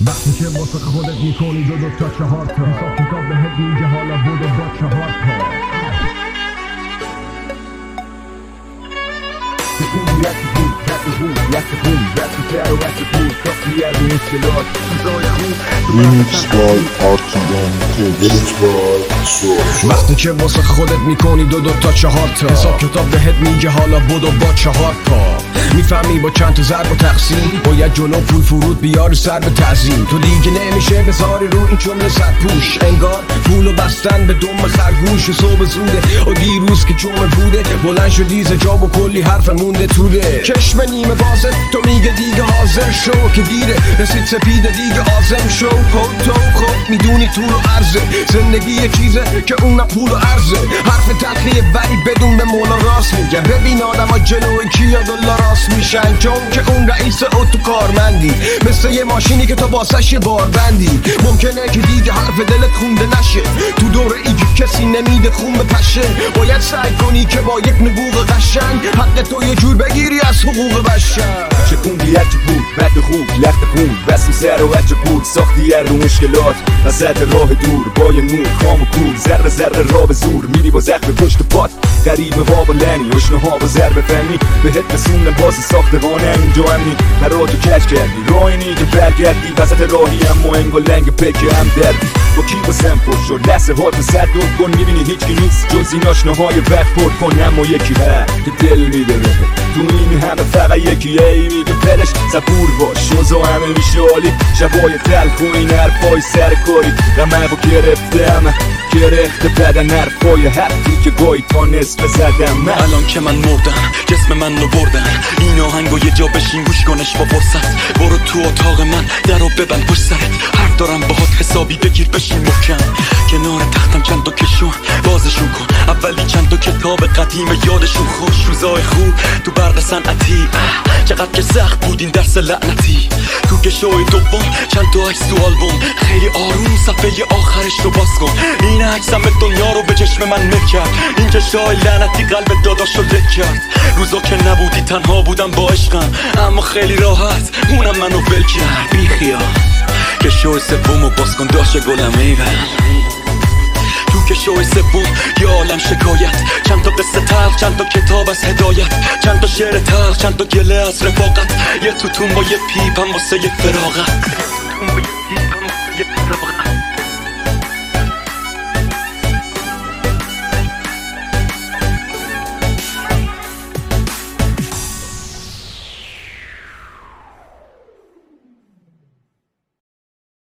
وقتی که واسه خودت میکنی دو تا چهار تا حساب کتاب بهت میگه حالا بودو با چهار تا Remix by Artigan Edit by Source. وقتی که واسه خودت میکنی دو تا چهار تا حساب کتاب بهت میگه حالا بودو با چهار تا میفهمی با چند تا ضرب و تقسیم باید جلو پول فرود بیاری سر به تعظیم تو دیگه نمیشه بذاری رو این جمله زد پوش انگار پولو بستن به دم خرگوش و صبح زوده و دیروز که جمعه بوده بلند شدی ز جا و کلی حرف مونده توده چشم نیمه بازه تو میگه دیگه حاضر شو که دیره رسید سپیده دیگه آزم شو تو خب میدونی طول و عرضه زندگی یه چیزه که اونم پول و عرضه حرف تلخیه ولی بدون به مولا راست میگه ببین آدم ها جلوی کیا دلا راست میشن چون که اون رئیس اتو کارمندی مثل یه ماشینی که تو واسش یه بار بندی ممکنه که دیگه حرف دلت خونده نشه تو دوره ای که کسی نمیده خون بپشه باید سعی کنی که با یک نبوغ قشنگ حق تو یه جور بگیری از حقوق بشر چکوندی هرچه بود بد خوب لخت خون بسیم سر و هرچه بود ساختی رو مشکلات وسط راه دور با یه نور خام و کور ذره ذره را به زور میری با زخم پشت پات غریبه ها با لنی اشنه ها با ضرب فنی بهت رسونه باز ساختمانه اینجا امنی براتو کج کردی راهی که برگردی وسط راهی اما انگا لنگ پکه هم دردی با کی با سم پر شد لحظه ها تو زد دور کن میبینی هیچ کی نیست جز این آشنه های وقت پر کن اما یکی هست که دل میده تو این همه فقط یکی ای میگه پلش صبور باش شوزا همه میشه عالی شبای تلخ و این حرفای سر کاری غمه با گرفته بدن حرفای حرفی که گاهی تا نصف زدم من الان که من مردم جسم من رو بردن این آهنگو یه جا بشین گوش کنش با فرصت برو تو اتاق من درو ببند پشت سرت حرف دارم باهات حسابی بگیر بشین محکم کنار تختم چند تا کشون بازشون کن اولی چند تا کتاب قدیم یادشون خوش روزای خوب تو برق صنعتی چقدر که سخت بود این درس لعنتی تو کشوی دوم چند تا عکس تو آلبوم خیلی آروم صفحه آخرش رو باز کن این عکسم دنیا رو به چشم من مکرد این کشای لعنتی قلب داداشو لک کرد روزا که نبودی تنها بودم با عشقم اما خیلی راحت اونم منو ول کرد بی خیال کشوی سومو باز کن داشت گلم ایول تو کشوی سوم یه عالم شکایت چند تا قصه تلخ چند تا کتاب از هدایت چند تا شعر تلخ چند تا گله از رفاقت یه توتون با یه پیپم واسه یه فراغت